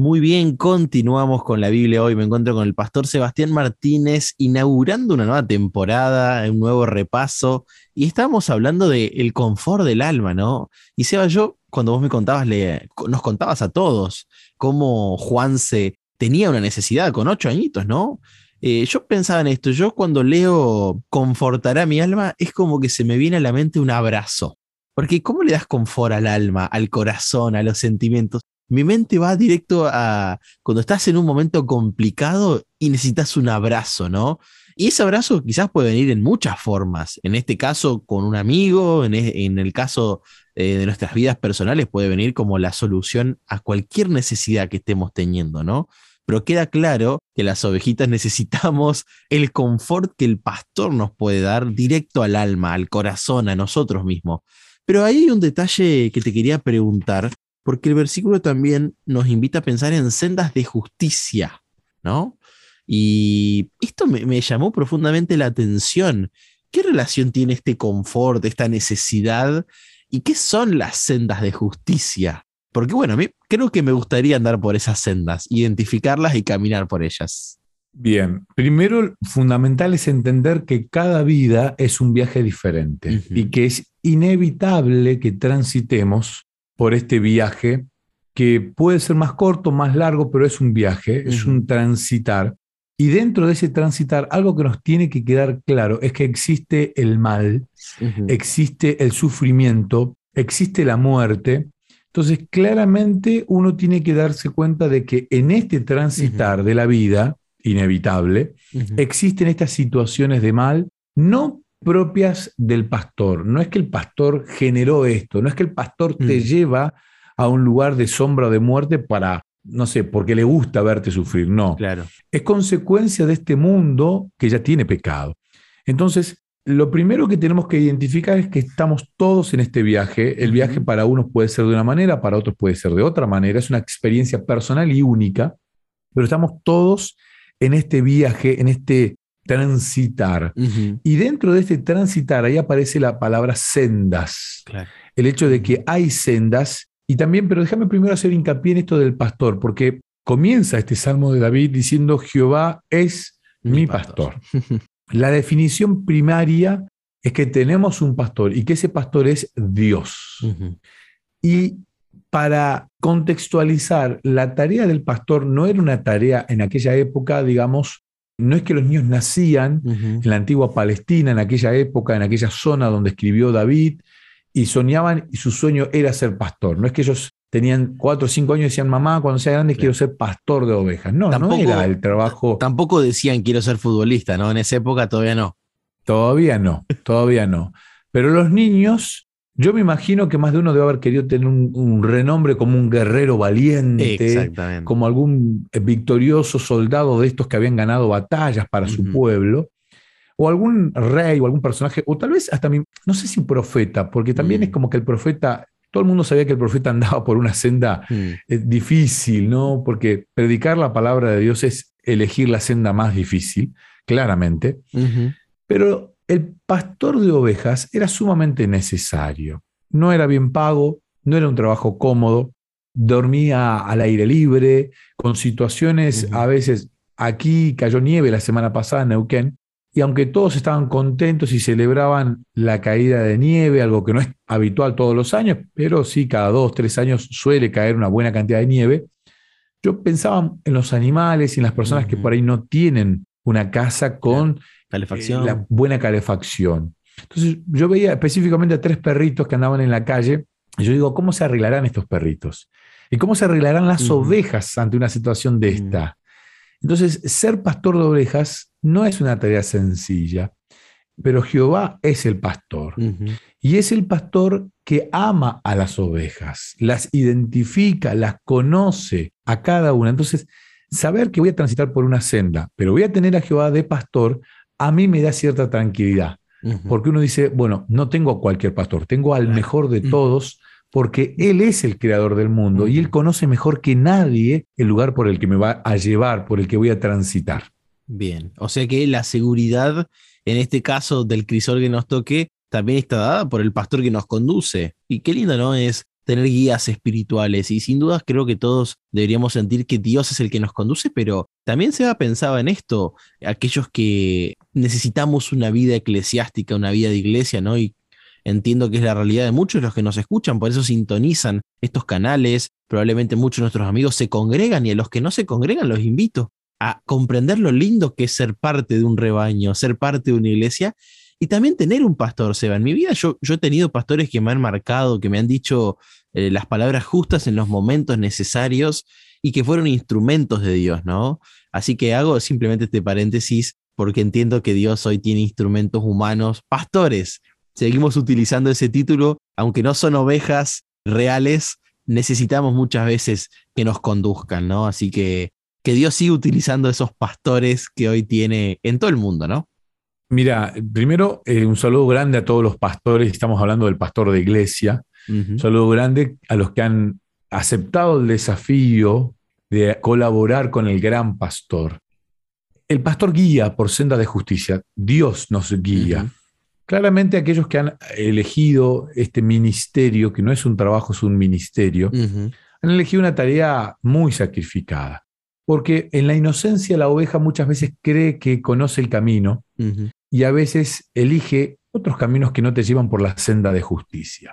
Muy bien, continuamos con la Biblia hoy. Me encuentro con el pastor Sebastián Martínez inaugurando una nueva temporada, un nuevo repaso. Y estábamos hablando del confort del alma, ¿no? Y Seba, yo, cuando vos me contabas, nos contabas a todos cómo Juanse tenía una necesidad con 8 añitos, ¿no? Yo pensaba en esto. Yo cuando leo confortará mi alma, es como que se me viene a la mente un abrazo. Porque ¿cómo le das confort al alma, al corazón, a los sentimientos? Mi mente va directo a cuando estás en un momento complicado y necesitas un abrazo, ¿no? Y ese abrazo quizás puede venir en muchas formas. En este caso, con un amigo, en el caso de nuestras vidas personales, puede venir como la solución a cualquier necesidad que estemos teniendo, ¿no? Pero queda claro que las ovejitas necesitamos el confort que el pastor nos puede dar directo al alma, al corazón, a nosotros mismos. Pero ahí hay un detalle que te quería preguntar, porque el versículo también nos invita a pensar en sendas de justicia, ¿no? Y esto me llamó profundamente la atención. ¿Qué relación tiene este confort, esta necesidad? ¿Y qué son las sendas de justicia? Porque bueno, a mí creo que me gustaría andar por esas sendas, identificarlas y caminar por ellas. Bien, primero fundamental es entender que cada vida es un viaje diferente y Ujú, que es inevitable que transitemos por este viaje que puede ser más corto, más largo, pero es un viaje, es ujú, un transitar. Y dentro de ese transitar, algo que nos tiene que quedar claro es que existe el mal, ujú, existe el sufrimiento, existe la muerte. Entonces, claramente uno tiene que darse cuenta de que en este ujú, transitar de la vida, inevitable, ujú, existen estas situaciones de mal no propias del pastor. No es que el pastor generó esto, no es que el pastor te mm, lleva a un lugar de sombra o de muerte para, no sé, porque le gusta verte sufrir. No, claro. es consecuencia de este mundo que ya tiene pecado. Entonces, lo primero que tenemos que identificar es que estamos todos en este viaje. El viaje Ujú, para unos puede ser de una manera, para otros puede ser de otra manera. Es una experiencia personal y única, pero estamos todos en este viaje, en este transitar. ujú, Y dentro de este transitar, ahí aparece la palabra sendas. claro. El hecho de que Ujú, hay sendas, y también, pero déjame primero hacer hincapié en esto del pastor, porque comienza este salmo de David diciendo, Jehová es mi mi pastor. pastor. La definición primaria es que tenemos un pastor y que ese pastor es Dios. Ujú, Y para contextualizar, la tarea del pastor no era una tarea en aquella época, digamos, no es que los niños nacían ujú. en la antigua Palestina, en aquella época, en aquella zona donde escribió David, y soñaban y su sueño era ser pastor. No es que ellos tenían 4 o 5 años y decían, mamá, cuando sea grande quiero Claro. ser pastor de ovejas. No, no era Tampoco, el trabajo. tampoco decían quiero ser futbolista, ¿no? En esa época todavía no. Todavía no, todavía no. Pero los niños, yo me imagino que más de uno debe haber querido tener un renombre como un guerrero valiente, Exactamente. como algún victorioso soldado de estos que habían ganado batallas para su Ujú, pueblo, o algún rey o algún personaje, o tal vez hasta, no sé si un profeta, porque también es mm, como que el profeta, todo el mundo sabía que el profeta andaba por una senda mm, difícil, ¿no? Porque predicar la palabra de Dios es elegir la senda más difícil, claramente. ujú, Pero el pastor de ovejas era sumamente necesario. No era bien pago, no era un trabajo cómodo, dormía al aire libre, con situaciones a ujú, veces, aquí cayó nieve la semana pasada en Neuquén, y aunque todos estaban contentos y celebraban la caída de nieve, algo que no es habitual todos los años, pero sí cada 2 o 3 años suele caer una buena cantidad de nieve, yo pensaba en los animales y en las personas que por ujú, ahí no tienen una casa claro. con la Calefacción. buena calefacción. Entonces yo veía específicamente a 3 perritos que andaban en la calle y yo digo, ¿cómo se arreglarán estos perritos? ¿Y cómo se arreglarán las Ujú, ovejas ante una situación de mm, esta? Entonces, ser pastor de ovejas no es una tarea sencilla, pero Jehová es el pastor. ujú, Y es el pastor que ama a las ovejas, las identifica, las conoce a cada una. Entonces, saber que voy a transitar por una senda, pero voy a tener a Jehová de pastor, a mí me da cierta tranquilidad. ujú, Porque uno dice, bueno, no tengo a cualquier pastor, tengo al claro. mejor de Ujú, todos, porque Él es el creador del mundo y Él ujú. conoce mejor que nadie el lugar por el que me va a llevar, por el que voy a transitar. Bien. O sea que la seguridad, en este caso del crisol que nos toque, también está dada por el pastor que nos conduce. Y qué lindo, ¿no? Es tener guías espirituales. Y sin dudas creo que todos deberíamos sentir que Dios es el que nos conduce, pero también se ha pensado en esto, aquellos que necesitamos una vida eclesiástica, una vida de iglesia, ¿no? Y entiendo que es la realidad de muchos de los que nos escuchan, por eso sintonizan estos canales, probablemente muchos de nuestros amigos se congregan y a los que no se congregan los invito a comprender lo lindo que es ser parte de un rebaño, ser parte de una iglesia y también tener un pastor, Seba. En mi vida yo he tenido pastores que me han marcado, que me han dicho las palabras justas en los momentos necesarios y que fueron instrumentos de Dios, ¿no? Así que hago simplemente este paréntesis porque entiendo que Dios hoy tiene instrumentos humanos, pastores. Seguimos utilizando ese título, aunque no son ovejas reales, necesitamos muchas veces que nos conduzcan, ¿no? Así que Dios sigue utilizando esos pastores que hoy tiene en todo el mundo, ¿no? Mira, primero un saludo grande a todos los pastores, estamos hablando del pastor de iglesia, un Ujú, saludo grande a los que han aceptado el desafío de colaborar con el gran pastor. El pastor guía por senda de justicia, Dios nos guía. ujú, Claramente aquellos que han elegido este ministerio, que no es un trabajo, es un ministerio, ujú, han elegido una tarea muy sacrificada. Porque en la inocencia la oveja muchas veces cree que conoce el camino ujú, y a veces elige otros caminos que no te llevan por la senda de justicia.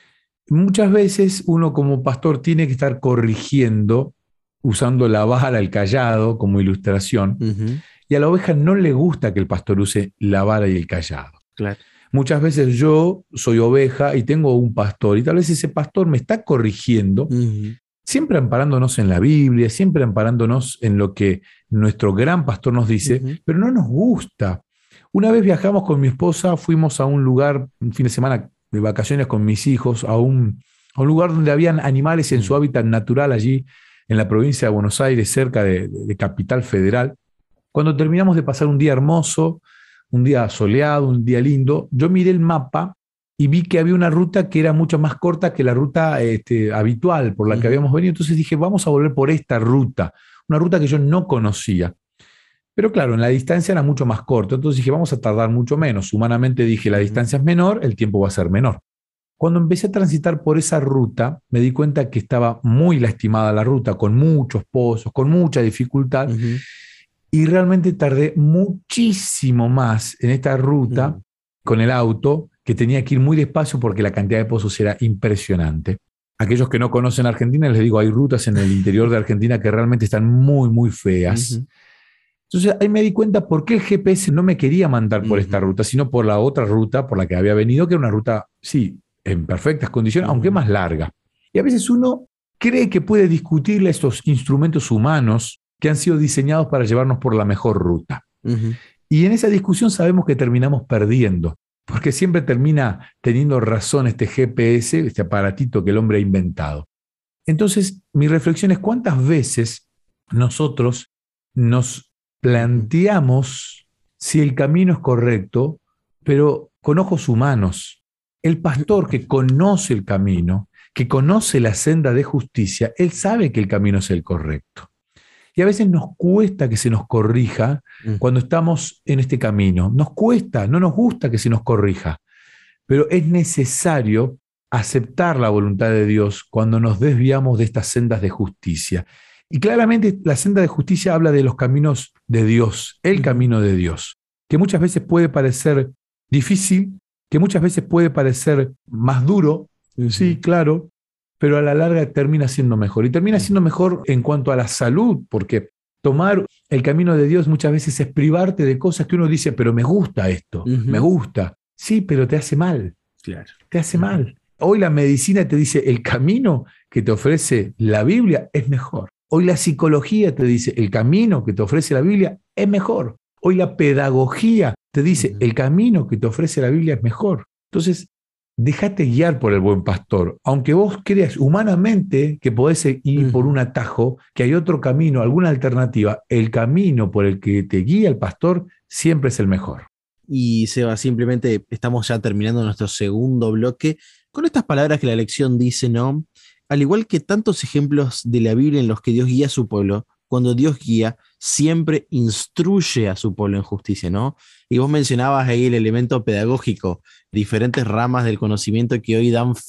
Muchas veces uno como pastor tiene que estar corrigiendo usando la vara, el callado como ilustración, ujú, y a la oveja no le gusta que el pastor use la vara y el callado. claro. Muchas veces yo soy oveja y tengo un pastor y tal vez ese pastor me está corrigiendo, Ujú, siempre amparándonos en la Biblia, siempre amparándonos en lo que nuestro gran pastor nos dice, ujú, pero no nos gusta. Una vez viajamos con mi esposa, fuimos a un lugar, un fin de semana de vacaciones con mis hijos, a un lugar donde habían animales en su ujú, hábitat natural allí en la provincia de Buenos Aires, cerca de Capital Federal. Cuando terminamos de pasar un día hermoso, un día soleado, un día lindo, yo miré el mapa y vi que había una ruta que era mucho más corta que la ruta habitual por la que ujú, habíamos venido. Entonces dije, vamos a volver por esta ruta, una ruta que yo no conocía. Pero claro, en la distancia era mucho más corto. Entonces dije, vamos a tardar mucho menos. Humanamente dije, la ujú, distancia es menor, el tiempo va a ser menor. Cuando empecé a transitar por esa ruta, me di cuenta que estaba muy lastimada la ruta, con muchos pozos, con mucha dificultad, ujú, y realmente tardé muchísimo más en esta ruta ujú, con el auto, que tenía que ir muy despacio porque la cantidad de pozos era impresionante. Aquellos que no conocen Argentina, les digo, hay rutas en el interior de Argentina que realmente están muy, muy feas. ujú, Entonces ahí me di cuenta por qué el GPS no me quería mandar por esta ujú, ruta, sino por la otra ruta por la que había venido, que era una ruta, sí, en perfectas condiciones, aunque ujú, más larga. Y a veces uno cree que puede discutirle a estos instrumentos humanos que han sido diseñados para llevarnos por la mejor ruta. ujú, Y en esa discusión sabemos que terminamos perdiendo, porque siempre termina teniendo razón este GPS, este aparatito que el hombre ha inventado. Entonces, mi reflexión es cuántas veces nosotros nos ujú, planteamos si el camino es correcto, pero con ojos humanos. El pastor que conoce el camino, que conoce la senda de justicia, él sabe que el camino es el correcto. Y a veces nos cuesta que se nos corrija ujú, cuando estamos en este camino. Nos cuesta, no nos gusta que se nos corrija, pero es necesario aceptar la voluntad de Dios cuando nos desviamos de estas sendas de justicia. Y claramente la senda de justicia habla de los caminos de Dios, el ujú, camino de Dios, que muchas veces puede parecer difícil, que muchas veces puede parecer más duro, sí, ujú, claro, pero a la larga termina siendo mejor. Y termina ujú, siendo mejor en cuanto a la salud, porque tomar el camino de Dios muchas veces es privarte de cosas que uno dice, pero me gusta esto, me ujú, gusta. Sí, pero te hace mal, claro. te hace Ujú, mal. Hoy la medicina te dice, el camino que te ofrece la Biblia es mejor. Hoy la psicología te dice, el camino que te ofrece la Biblia es mejor. Hoy la pedagogía te dice, ujú, el camino que te ofrece la Biblia es mejor. Entonces, déjate guiar por el buen pastor. Aunque vos creas humanamente que podés ir por ujú. un atajo, que hay otro camino, alguna alternativa, el camino por el que te guía el pastor siempre es el mejor. Y Seba, simplemente estamos ya terminando nuestro segundo bloque con estas palabras que la lección dice, ¿no? Al igual que tantos ejemplos de la Biblia en los que Dios guía a su pueblo, cuando Dios guía, siempre instruye a su pueblo en justicia, ¿no? Y vos mencionabas ahí el elemento pedagógico, diferentes ramas del conocimiento que hoy dan fe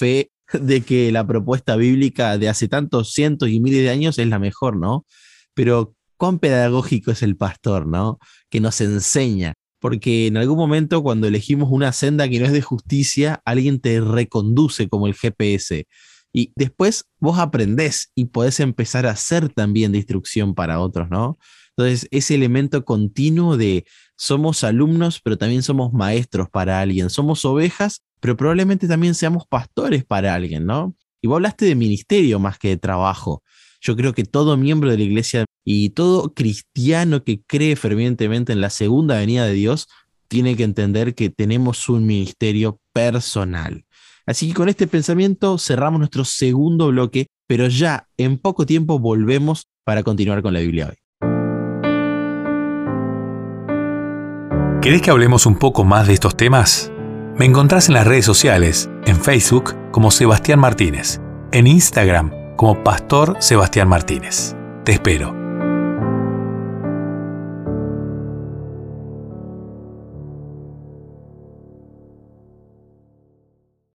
de que la propuesta bíblica de hace tantos cientos y miles de años es la mejor, ¿no? Pero cuán pedagógico es el pastor, ¿no? Que nos enseña. Porque en algún momento cuando elegimos una senda que no es de justicia, alguien te reconduce como el GPS. Y después vos aprendés y podés empezar a ser también de instrucción para otros, ¿no? Entonces, ese elemento continuo de somos alumnos, pero también somos maestros para alguien. Somos ovejas, pero probablemente también seamos pastores para alguien, ¿no? Y vos hablaste de ministerio más que de trabajo. Yo creo que todo miembro de la iglesia y todo cristiano que cree fervientemente en la segunda venida de Dios tiene que entender que tenemos un ministerio personal. Así que con este pensamiento cerramos nuestro segundo bloque, pero ya en poco tiempo volvemos para continuar con la Biblia hoy. ¿Querés que hablemos un poco más de estos temas? Me encontrás en las redes sociales, en Facebook como Sebastián Martínez, en Instagram como Pastor Sebastián Martínez. Te espero.